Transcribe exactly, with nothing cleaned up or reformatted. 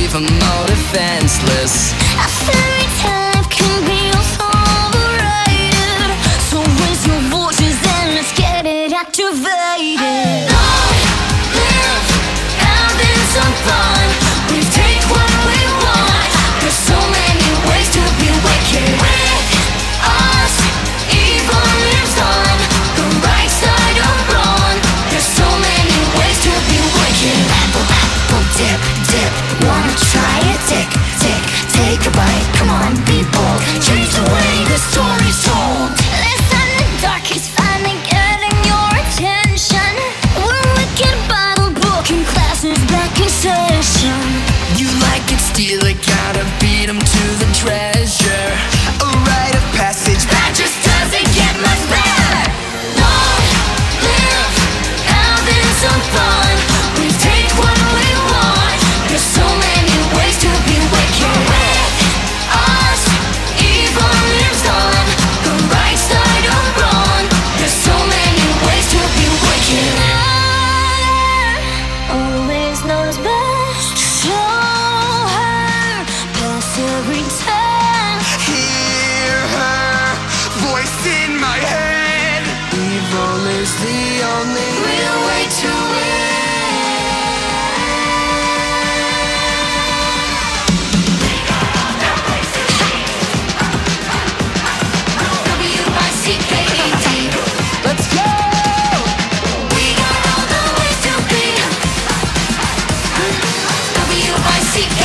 leave them all defenseless. A fairy tale can be also overrated, so raise your voices and let's get it activated. Long live having some fun. We take what we want. There's so many ways to be wicked. With us, evil lives on the right side of wrong. There's so many ways to be wicked. Apple, apple, dip, dip. Wanna try it? Tick, tick, take a bite. Come on, be bold. Change the way the story's told. Listen, the dark is finally getting your attention. We're wicked Bible book and classes back in session. You like it, steal it, gotta beat 'em to the treasure. A rite of passage That just doesn't get much better. Long live having some fun. We take what we want. There's so many ways to be wicked. With us, evil lives on the right side of wrong. There's so many ways to be wicked. Always knows best. Show her past every time. Hear her voice in my head. Evil is the only Real way to win. W I C K E D. Let's go! We got all the ways to be. W I C K